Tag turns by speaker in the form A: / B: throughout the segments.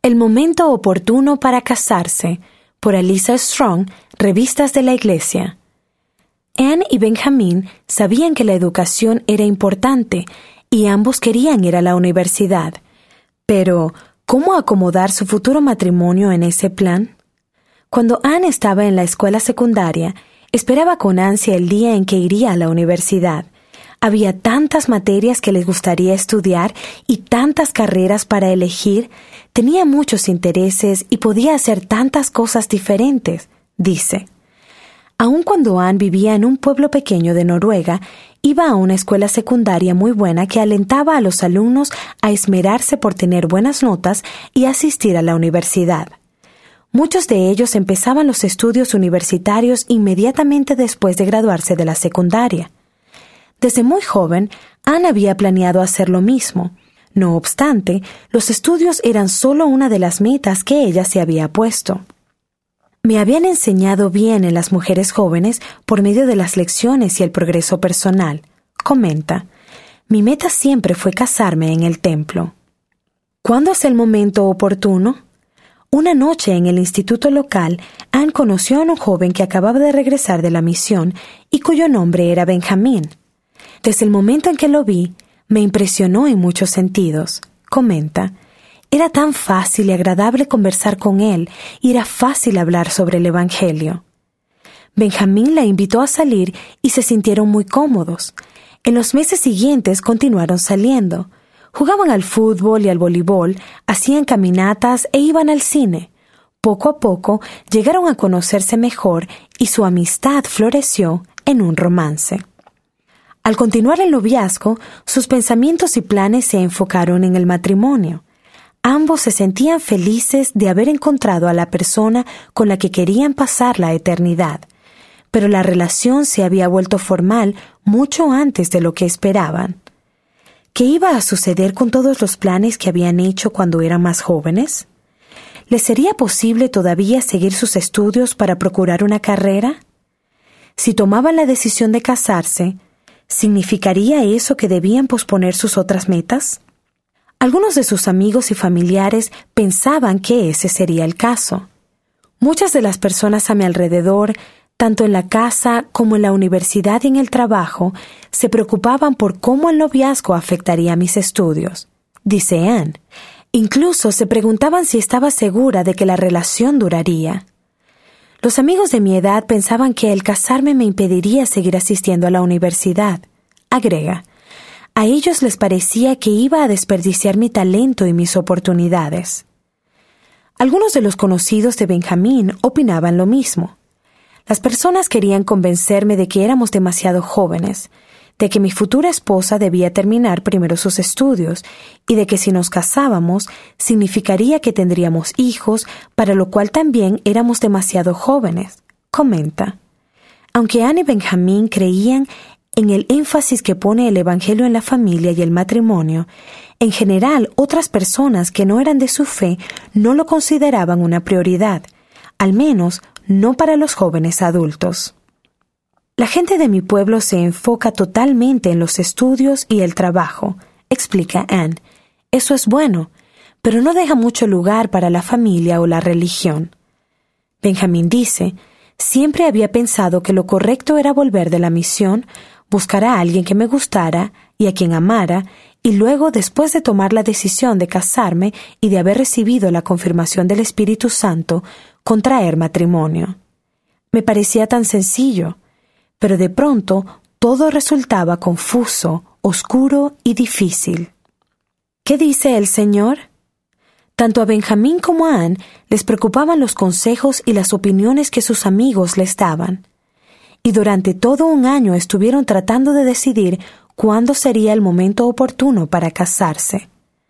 A: El momento oportuno para casarse, por Alisa Strong, Revistas de la Iglesia. Anne y Benjamín sabían que la educación era importante y ambos querían ir a la universidad. Pero, ¿cómo acomodar su futuro matrimonio en ese plan? Cuando Anne estaba en la escuela secundaria, esperaba con ansia el día en que iría a la universidad. Había tantas materias que les gustaría estudiar y tantas carreras para elegir. Tenía muchos intereses y podía hacer tantas cosas diferentes, dice. Aun cuando Anne vivía en un pueblo pequeño de Noruega, iba a una escuela secundaria muy buena que alentaba a los alumnos a esmerarse por tener buenas notas y asistir a la universidad. Muchos de ellos empezaban los estudios universitarios inmediatamente después de graduarse de la secundaria. Desde muy joven, Anne había planeado hacer lo mismo. No obstante, los estudios eran solo una de las metas que ella se había puesto. Me habían enseñado bien en las mujeres jóvenes por medio de las lecciones y el progreso personal, comenta. Mi meta siempre fue casarme en el templo. ¿Cuándo es el momento oportuno? Una noche en el instituto local, Anne conoció a un joven que acababa de regresar de la misión y cuyo nombre era Benjamín. Desde el momento en que lo vi, me impresionó en muchos sentidos, comenta. Era tan fácil y agradable conversar con él y era fácil hablar sobre el Evangelio. Benjamín la invitó a salir y se sintieron muy cómodos. En los meses siguientes continuaron saliendo. Jugaban al fútbol y al voleibol, hacían caminatas e iban al cine. Poco a poco llegaron a conocerse mejor y su amistad floreció en un romance. Al continuar el noviazgo, sus pensamientos y planes se enfocaron en el matrimonio. Ambos se sentían felices de haber encontrado a la persona con la que querían pasar la eternidad, pero la relación se había vuelto formal mucho antes de lo que esperaban. ¿Qué iba a suceder con todos los planes que habían hecho cuando eran más jóvenes? ¿Les sería posible todavía seguir sus estudios para procurar una carrera? Si tomaban la decisión de casarse, ¿significaría eso que debían posponer sus otras metas? Algunos de sus amigos y familiares pensaban que ese sería el caso. Muchas de las personas a mi alrededor, tanto en la casa como en la universidad y en el trabajo, se preocupaban por cómo el noviazgo afectaría mis estudios, dice Anne. Incluso se preguntaban si estaba segura de que la relación duraría. Los amigos de mi edad pensaban que el casarme me impediría seguir asistiendo a la universidad, agrega. A ellos les parecía que iba a desperdiciar mi talento y mis oportunidades. Algunos de los conocidos de Benjamín opinaban lo mismo. Las personas querían convencerme de que éramos demasiado jóvenes, de que mi futura esposa debía terminar primero sus estudios y de que si nos casábamos significaría que tendríamos hijos, para lo cual también éramos demasiado jóvenes, comenta. Aunque Anne y Benjamín creían en el énfasis que pone el Evangelio en la familia y el matrimonio, en general otras personas que no eran de su fe no lo consideraban una prioridad, al menos no para los jóvenes adultos. La gente de mi pueblo se enfoca totalmente en los estudios y el trabajo, explica Anne. Eso es bueno, pero no deja mucho lugar para la familia o la religión. Benjamín dice, siempre había pensado que lo correcto era volver de la misión, buscar a alguien que me gustara y a quien amara, y luego, después de tomar la decisión de casarme y de haber recibido la confirmación del Espíritu Santo, contraer matrimonio. Me parecía tan sencillo, pero de pronto todo resultaba confuso, oscuro y difícil. ¿Qué dice el Señor? Tanto a Benjamín como a Anne les preocupaban los consejos y las opiniones que sus amigos les daban. Y durante todo un año estuvieron tratando de decidir cuándo sería el momento oportuno para casarse.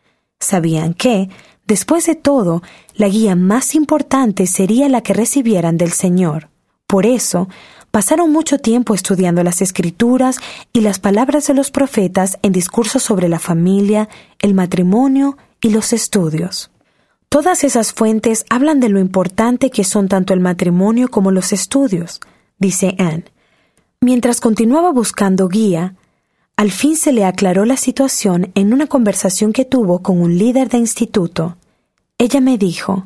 A: Sabían que, después de todo, la guía más importante sería la que recibieran del Señor. Por eso, pasaron mucho tiempo estudiando las Escrituras y las palabras de los profetas en discursos sobre la familia, el matrimonio y los estudios. Todas esas fuentes hablan de lo importante que son tanto el matrimonio como los estudios, dice Anne. Mientras continuaba buscando guía, al fin se le aclaró la situación en una conversación que tuvo con un líder de instituto. ella me dijo: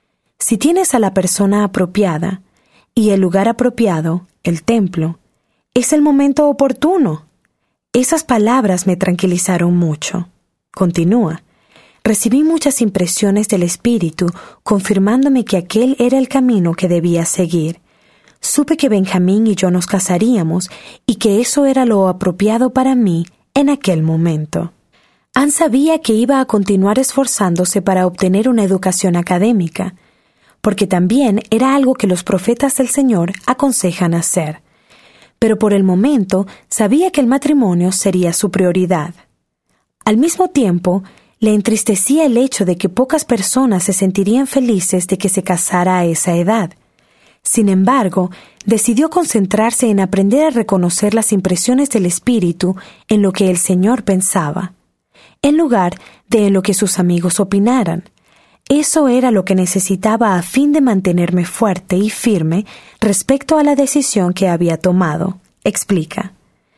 A: si tienes a la persona apropiada y el lugar apropiado, el templo, es el momento oportuno. Esas palabras me tranquilizaron mucho. Continúa. Recibí muchas impresiones del Espíritu, confirmándome que aquel era el camino que debía seguir. Supe que Benjamín y yo nos casaríamos y que eso era lo apropiado para mí en aquel momento. Ann sabía que iba a continuar esforzándose para obtener una educación académica, porque también era algo que los profetas del Señor aconsejan hacer. Pero por el momento sabía que el matrimonio sería su prioridad. Al mismo tiempo, le entristecía el hecho de que pocas personas se sentirían felices de que se casara a esa edad. Sin embargo, decidió concentrarse en aprender a reconocer las impresiones del Espíritu en lo que el Señor pensaba, en lugar de en lo que sus amigos opinaran. Eso era lo que necesitaba a fin de mantenerme fuerte y firme respecto a la decisión que había tomado, explica.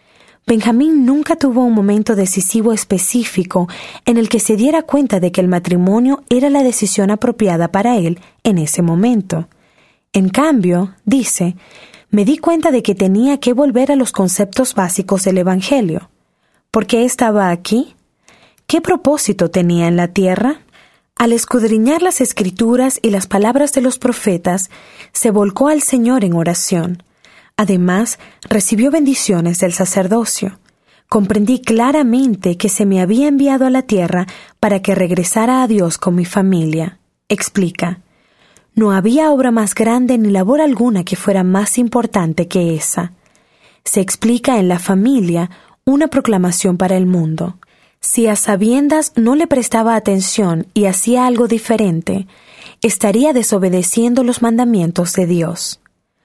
A: Benjamín nunca tuvo un momento decisivo específico en el que se diera cuenta de que el matrimonio era la decisión apropiada para él en ese momento. En cambio, dice, me di cuenta de que tenía que volver a los conceptos básicos del Evangelio. ¿Por qué estaba aquí? ¿Qué propósito tenía en la tierra? Al escudriñar las Escrituras y las palabras de los profetas, se volcó al Señor en oración. Además, recibió bendiciones del sacerdocio. Comprendí claramente que se me había enviado a la tierra para que regresara a Dios con mi familia. Explica. No había obra más grande ni labor alguna que fuera más importante que esa. Se explica en La familia, una proclamación para el mundo. Si a sabiendas no le prestaba atención y hacía algo diferente, estaría desobedeciendo los mandamientos de Dios.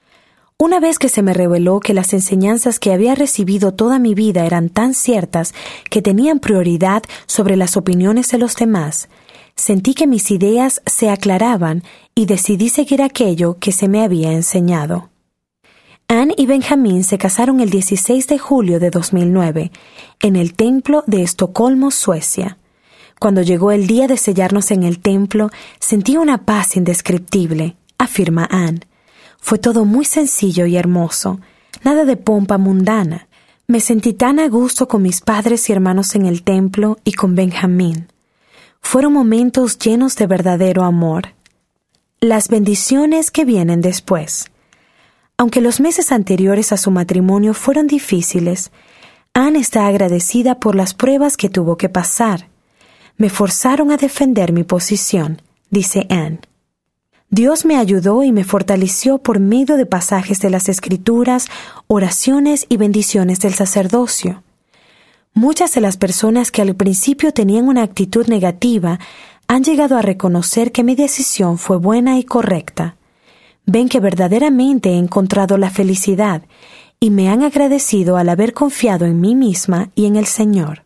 A: Una vez que se me reveló que las enseñanzas que había recibido toda mi vida eran tan ciertas que tenían prioridad sobre las opiniones de los demás, sentí que mis ideas se aclaraban y decidí seguir aquello que se me había enseñado. Ann y Benjamín se casaron el 16 de julio de 2009, en el templo de Estocolmo, Suecia. Cuando llegó el día de sellarnos en el templo, sentí una paz indescriptible, afirma Ann. Fue todo muy sencillo y hermoso, nada de pompa mundana. Me sentí tan a gusto con mis padres y hermanos en el templo y con Benjamín. Fueron momentos llenos de verdadero amor. Las bendiciones que vienen después. Aunque los meses anteriores a su matrimonio fueron difíciles, Ann está agradecida por las pruebas que tuvo que pasar. Me forzaron a defender mi posición, dice Ann. Dios me ayudó y me fortaleció por medio de pasajes de las Escrituras, oraciones y bendiciones del sacerdocio. Muchas de las personas que al principio tenían una actitud negativa han llegado a reconocer que mi decisión fue buena y correcta. Ven que verdaderamente he encontrado la felicidad y me han agradecido al haber confiado en mí misma y en el Señor.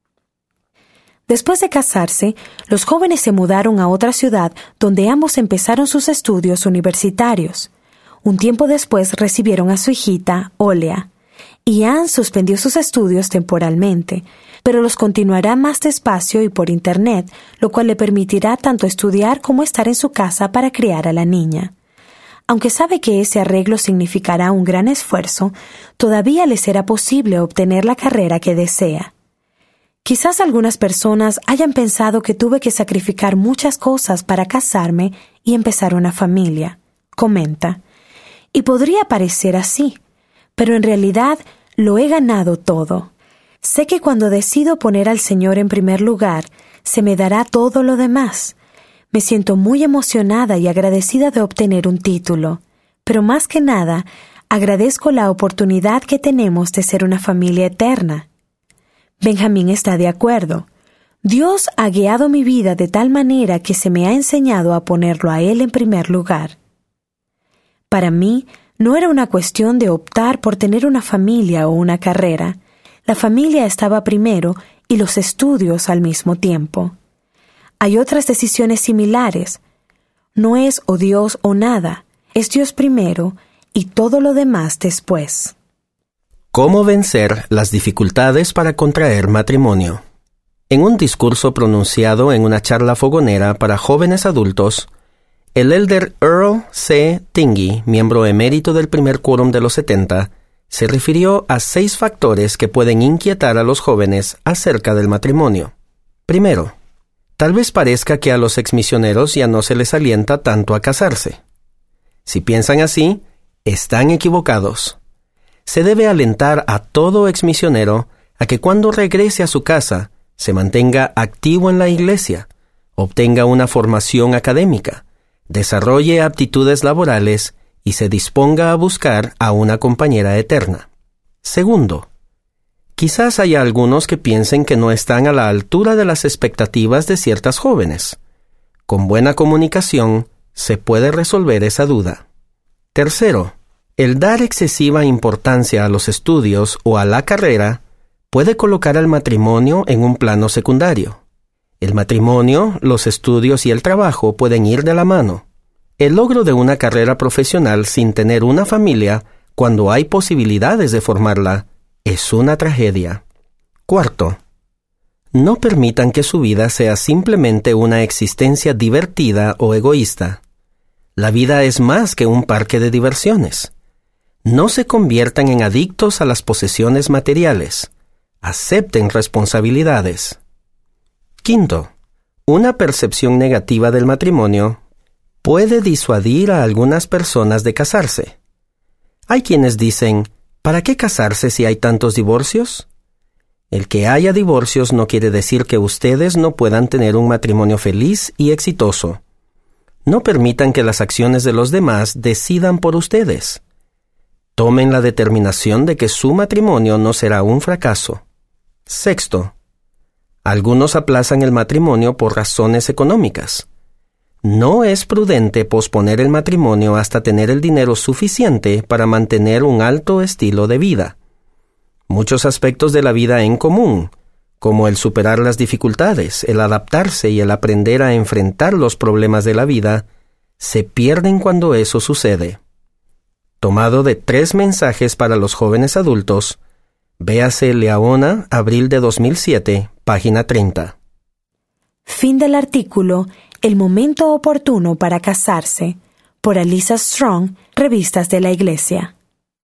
A: Después de casarse, los jóvenes se mudaron a otra ciudad donde ambos empezaron sus estudios universitarios. Un tiempo después recibieron a su hijita, Olea, y Ann suspendió sus estudios temporalmente, pero los continuará más despacio y por Internet, lo cual le permitirá tanto estudiar como estar en su casa para criar a la niña. Aunque sabe que ese arreglo significará un gran esfuerzo, todavía le será posible obtener la carrera que desea. Quizás algunas personas hayan pensado que tuve que sacrificar muchas cosas para casarme y empezar una familia, comenta. Y podría parecer así, pero en realidad lo he ganado todo. Sé que cuando decido poner al Señor en primer lugar, se me dará todo lo demás. Me siento muy emocionada y agradecida de obtener un título, pero más que nada, agradezco la oportunidad que tenemos de ser una familia eterna. Benjamín está de acuerdo. Dios ha guiado mi vida de tal manera que se me ha enseñado a ponerlo a Él en primer lugar. Para mí, no era una cuestión de optar por tener una familia o una carrera. La familia estaba primero y los estudios al mismo tiempo. Hay otras decisiones similares. No es o Dios o nada, es Dios primero y todo lo demás después.
B: ¿Cómo vencer las dificultades para contraer matrimonio? En un discurso pronunciado en una charla fogonera para jóvenes adultos, el elder Earl C. Tingey, miembro emérito del primer quórum de los 70, se refirió a 6 factores que pueden inquietar a los jóvenes acerca del matrimonio. Primero, tal vez parezca que a los exmisioneros ya no se les alienta tanto a casarse. Si piensan así, están equivocados. Se debe alentar a todo exmisionero a que cuando regrese a su casa se mantenga activo en la iglesia, obtenga una formación académica, desarrolle aptitudes laborales y se disponga a buscar a una compañera eterna. Segundo, quizás haya algunos que piensen que no están a la altura de las expectativas de ciertas jóvenes. Con buena comunicación se puede resolver esa duda. Tercero, el dar excesiva importancia a los estudios o a la carrera puede colocar al matrimonio en un plano secundario. El matrimonio, los estudios y el trabajo pueden ir de la mano. El logro de una carrera profesional sin tener una familia, cuando hay posibilidades de formarla, es una tragedia. Cuarto, no permitan que su vida sea simplemente una existencia divertida o egoísta. La vida es más que un parque de diversiones. No se conviertan en adictos a las posesiones materiales. Acepten responsabilidades. Quinto, una percepción negativa del matrimonio puede disuadir a algunas personas de casarse. Hay quienes dicen, ¿para qué casarse si hay tantos divorcios? El que haya divorcios no quiere decir que ustedes no puedan tener un matrimonio feliz y exitoso. No permitan que las acciones de los demás decidan por ustedes. Tomen la determinación de que su matrimonio no será un fracaso. Sexto, algunos aplazan el matrimonio por razones económicas. No es prudente posponer el matrimonio hasta tener el dinero suficiente para mantener un alto estilo de vida. Muchos aspectos de la vida en común, como el superar las dificultades, el adaptarse y el aprender a enfrentar los problemas de la vida, se pierden cuando eso sucede. Tomado de 3 mensajes para los jóvenes adultos, véase Leona, abril de 2007, página 30.
A: Fin del artículo El momento oportuno para casarse, por Alisa Strong, Revistas de la Iglesia.